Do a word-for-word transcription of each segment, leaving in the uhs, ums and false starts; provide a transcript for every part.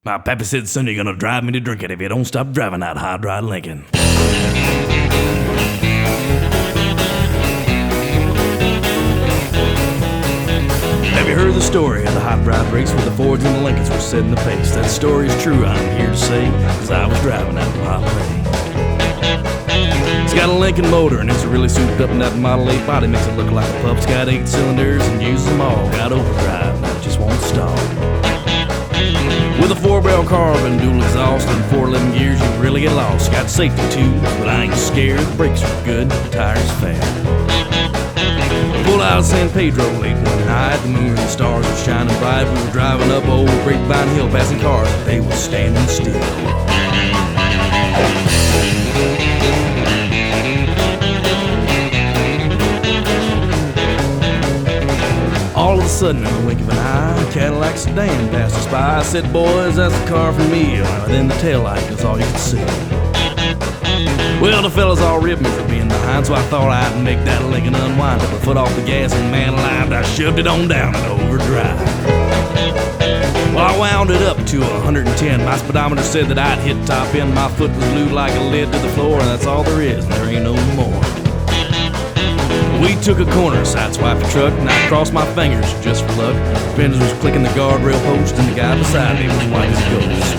My pappy said, son, you're gonna drive me to drink it if you don't stop driving that hot rod Lincoln. Have you heard the story of the hot rod race where the Fords and the Lincolns were setting the pace? That story is true, I'm here to say, cause I was driving that Model A. It's got a Lincoln motor and it's really souped up, and that Model A body makes it look like a pup. It's got eight cylinders and uses them all. Got overdrive and it just won't stop. With a four-barrel carbon, dual exhaust, and four eleven gears, you really get lost. Got safety too, but I ain't scared. The brakes are good, the tires fat. Pulled out of San Pedro late one night. The moon and the stars were shining bright. We were driving up old Grapevine Hill, passing cars, but they were standing still. All of a sudden, in the wink of an eye, a Cadillac sedan passed us by. I said, boys, that's the car for me. And then the taillight was all you could see. Well, the fellas all ribbed me for being behind, so I thought I'd make that Lincoln unwind. Took my foot off the gas and, man alive, I shoved it on down and overdrive. Well, I wound it up to one hundred ten. My speedometer said that I'd hit top end. My foot was glued like a lid to the floor, and that's all there is, and there ain't no more. We took a corner, sideswiped the truck, and I crossed my fingers just for luck. Fenders was clicking the guardrail post, and the guy beside me was white as a ghost.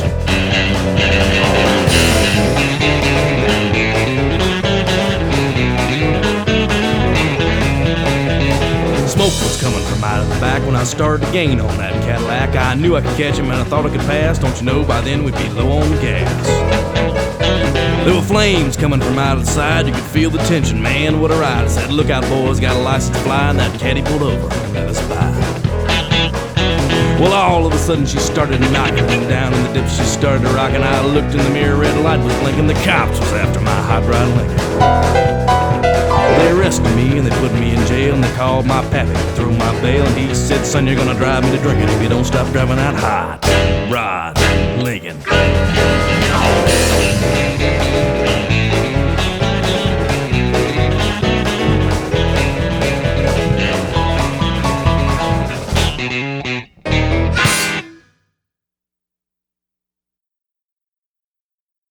Smoke was coming from out of the back when I started to gain on that Cadillac. I knew I could catch him and I thought I could pass. Don't you know, by then we'd be low on gas. There were flames coming from out of the side. You could feel the tension, man, what a ride. I said, look out, boys, got a license to fly. And that caddy pulled over and let us by. Well, all of a sudden she started knocking, and down in the dip she started to rock. And I looked in the mirror, red light was blinking. The cops was after my hot rod Lincoln. They arrested me and they put me in jail, and they called my pappy to throw my bail. And he said, son, you're gonna drive me to drinking if you don't stop driving that hot rod Lincoln.